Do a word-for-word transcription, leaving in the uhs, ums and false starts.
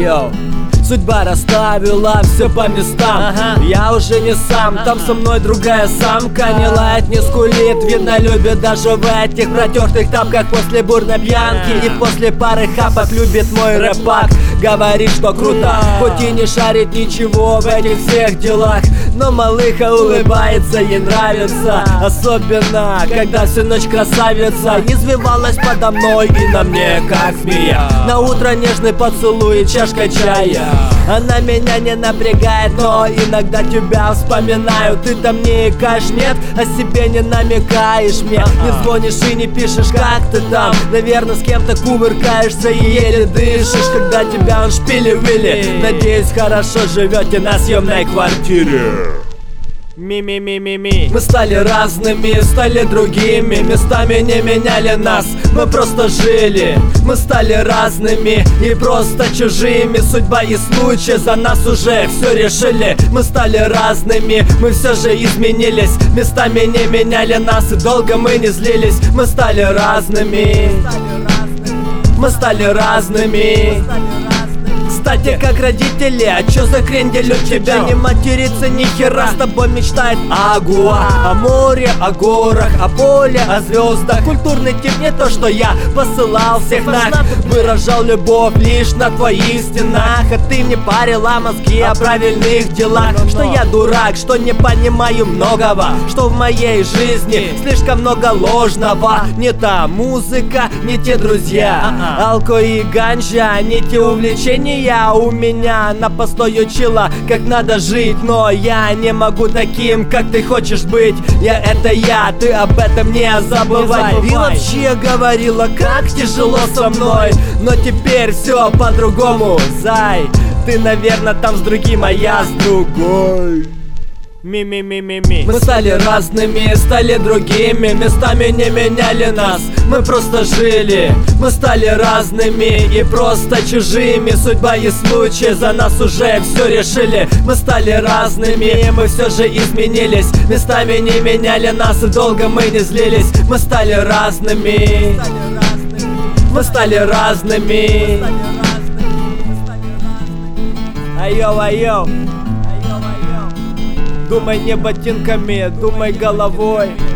Йоу. Судьба расставила все по местам, ага. Я уже не сам, ага. Там со мной другая самка. Не лает, не скулит, видно любит даже в этих протертых тапках. После бурной пьянки и после пары хапок любит мой рэпак. Говорит, что круто, хоть и не шарит ничего в этих всех делах, но малыха улыбается, ей нравится. Особенно, когда всю ночь красавица извивалась подо мной и на мне, как змея. На утро нежный поцелуй и чашка чая. Она меня не напрягает, но иногда тебя вспоминаю. Ты там не икаешь, нет, о себе не намекаешь мне. Не звонишь и не пишешь, как ты там. Наверное, с кем-то кувыркаешься и еле дышишь, когда тебя он шпили-вили. Надеюсь, хорошо живете на съемной квартире. Ми-ми-ми-ми-ми. Мы стали разными, стали другими, местами не меняли нас, мы просто жили. Мы стали разными и просто чужими, судьба и случай за нас уже все решили. Мы стали разными, мы все же изменились, местами не меняли нас и долго мы не злились. Мы стали разными, мы стали разными. Кстати, как родители, а чё за крендель у тебя? Не материться ни хера, с тобой мечтает Агуа. О море, о горах, о поле, о звездах. Культурный тип не то, что я посылал всех нах. Выражал любовь лишь на твоих стенах. А ты мне парила мозги о правильных делах. Что я дурак, что не понимаю многого, что в моей жизни слишком много ложного. Не та музыка, не те друзья, алко и ганджа, не те увлечения. У меня на постой учила, как надо жить, но я не могу таким, как ты хочешь быть. Я это я, ты об этом не забывай. И вообще говорила, как тяжело со мной, но теперь все по-другому, зай. Ты, наверное, там с другим, а я с другой. Ми-ми-ми-ми-ми. Мы стали разными, стали другими, местами не меняли нас, мы просто жили. Мы стали разными и просто чужими, судьба и случай за нас уже все решили. Мы стали разными, и мы все же изменились, местами не меняли нас и долго мы не злились. Мы стали разными, мы стали разными. Айо, айо. Думай не ботинками, думай головой.